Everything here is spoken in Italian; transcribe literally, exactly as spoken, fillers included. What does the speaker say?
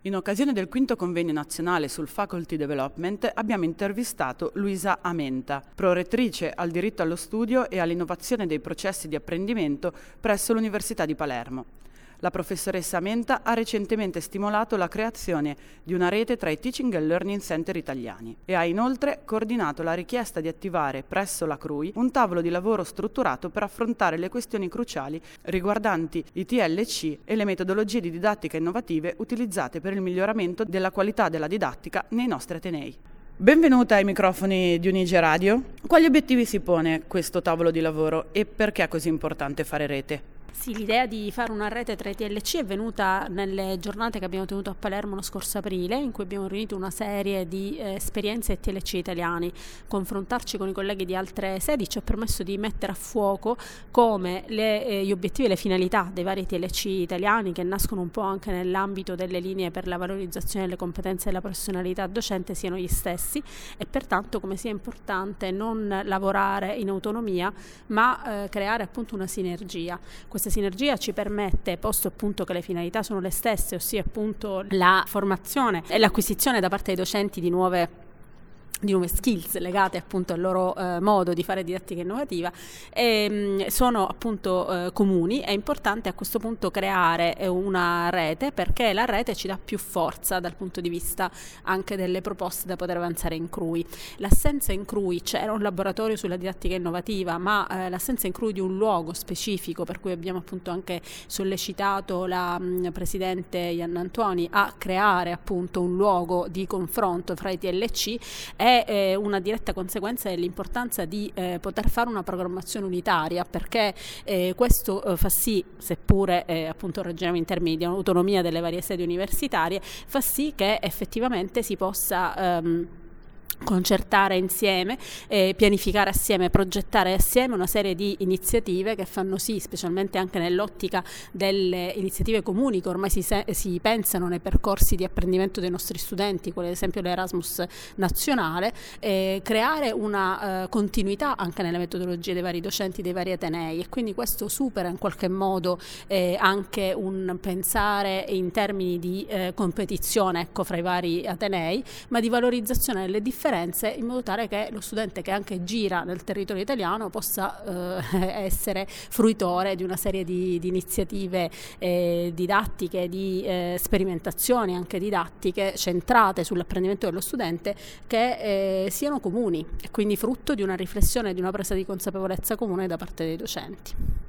In occasione del quinto convegno nazionale sul Faculty Development abbiamo intervistato Luisa Amenta, prorettrice al diritto allo studio e all'innovazione dei processi di apprendimento presso l'Università di Palermo. La professoressa Amenta ha recentemente stimolato la creazione di una rete tra i Teaching and Learning Center italiani e ha inoltre coordinato la richiesta di attivare presso la C R U I un tavolo di lavoro strutturato per affrontare le questioni cruciali riguardanti i T L C e le metodologie di didattica innovative utilizzate per il miglioramento della qualità della didattica nei nostri atenei. Benvenuta ai microfoni di Unige Radio. Quali obiettivi si pone questo tavolo di lavoro e perché è così importante fare rete? Sì, l'idea di fare una rete tra i T L C è venuta nelle giornate che abbiamo tenuto a Palermo lo scorso aprile, in cui abbiamo riunito una serie di eh, esperienze T L C italiani. Confrontarci con i colleghi di altre sedi ci ha permesso di mettere a fuoco come le, eh, gli obiettivi e le finalità dei vari T L C italiani, che nascono un po' anche nell'ambito delle linee per la valorizzazione delle competenze e della professionalità docente, siano gli stessi, e pertanto come sia importante non lavorare in autonomia ma eh, creare appunto una sinergia. Questa sinergia ci permette, posto appunto che le finalità sono le stesse, ossia appunto la formazione e l'acquisizione da parte dei docenti di nuove di nuove skills legate appunto al loro eh, modo di fare didattica innovativa, e, mh, sono appunto eh, comuni. È importante a questo punto creare eh, una rete, perché la rete ci dà più forza dal punto di vista anche delle proposte da poter avanzare in C R U I. L'assenza in C R U I, c'era un laboratorio sulla didattica innovativa, ma eh, l'assenza in C R U I di un luogo specifico, per cui abbiamo appunto anche sollecitato la mh, Presidente Ianna Antoni a creare appunto un luogo di confronto fra i T L C, è eh, una diretta conseguenza dell'importanza di eh, poter fare una programmazione unitaria, perché eh, questo eh, fa sì, seppure eh, appunto ragioniamo in termini di autonomia delle varie sedi universitarie, fa sì che effettivamente si possa ehm, concertare insieme, eh, pianificare assieme, progettare assieme una serie di iniziative che fanno sì, specialmente anche nell'ottica delle iniziative comuni che ormai si, se- si pensano nei percorsi di apprendimento dei nostri studenti, come ad esempio l'Erasmus nazionale, eh, creare una eh, continuità anche nelle metodologie dei vari docenti dei vari atenei, e quindi questo supera in qualche modo eh, anche un pensare in termini di eh, competizione, ecco, fra i vari atenei, ma di valorizzazione delle differenze, in modo tale che lo studente che anche gira nel territorio italiano possa eh, essere fruitore di una serie di, di iniziative eh, didattiche, di eh, sperimentazioni anche didattiche centrate sull'apprendimento dello studente, che eh, siano comuni e quindi frutto di una riflessione, di una presa di consapevolezza comune da parte dei docenti.